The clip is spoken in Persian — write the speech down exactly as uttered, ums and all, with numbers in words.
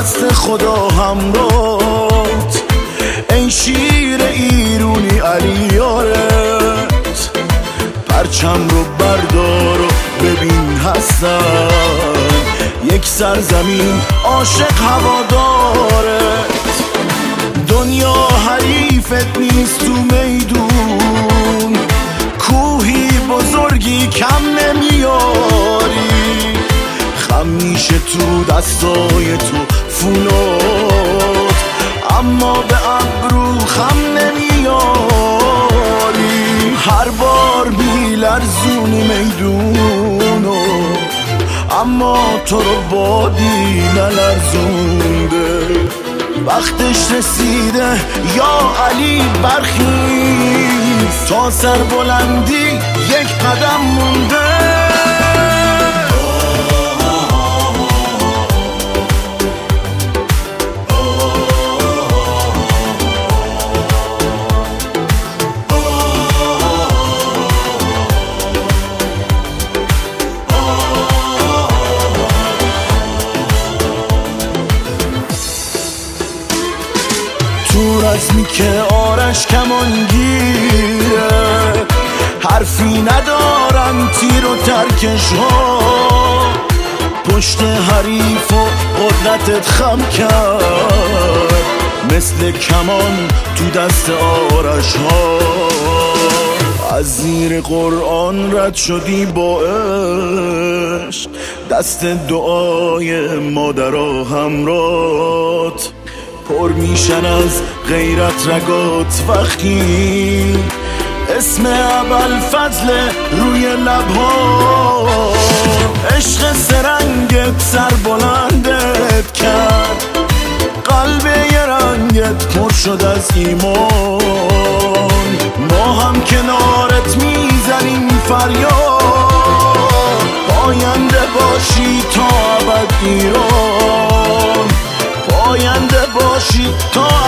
دست خدا همراهت، ای شیر ایرونی علی یارت. پرچم رو بردار و ببین هستن یک سرزمین عاشق هوادارت. دنیا حریفت نیست تو میدون، کوهی بزرگی کم نمیاری. خم میشه تو دستای تو فولاد، اما به ابرو خم نمیاری. هر بار میلرزونی میدونو، اما تو رو بادی نلرزونده. وقتش رسیده یا علی برخیز، تا سر بلندی یک قدم مونده. تو رزمی که آرش کمانگیره، حرفی ندارن تیر و ترکش ها. پشت حریف و قدرتت خم کرد، مثل کمان تو دست آرش ها. از زیر قرآن رد شدی با عشق، دست دعای مادرها همرات. پر میشن از غیرت رگات وقتی اسم ابوالفضل روی لبها. عشق سرنگت سر بلندت کرد، قلب یه رنگت پر شد از ایمان. ما هم کنارت میزنیم فریاد، پاینده باشی تا ابد ایران، پاینده باشی تا